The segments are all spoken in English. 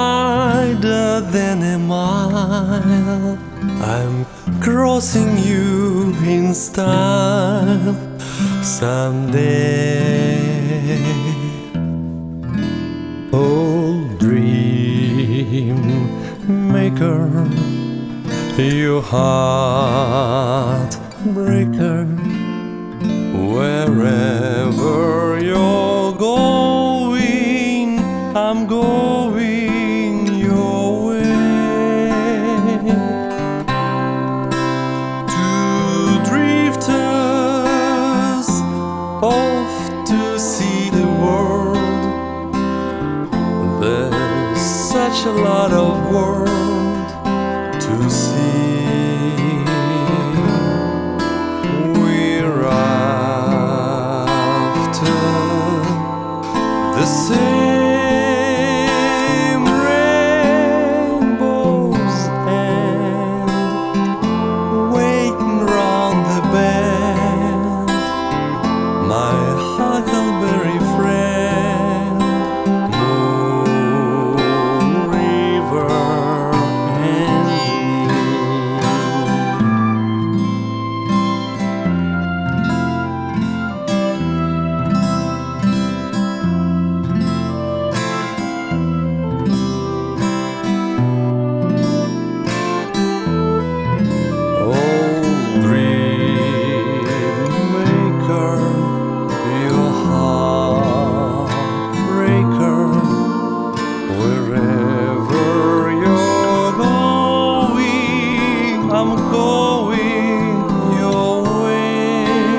wider than a mile. I'm crossing you in style someday. Oh, dream maker, you heartbreaker, wherever you're going, I'm going your way. Two drifters off to see the world. There's such a lot of world to see. We're after the same rainbows and waiting round the bend. My huckleberry friend, Moon River and me. I'm going your way.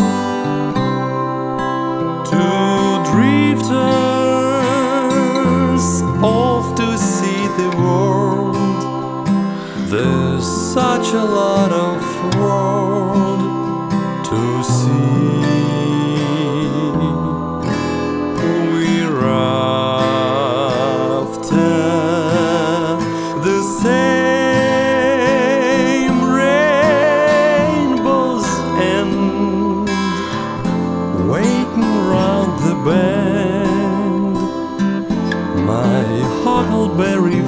Two drifters off to see the world. There's such a lot of world to see. We're after the same rainbows and waiting round the bend. My huckleberry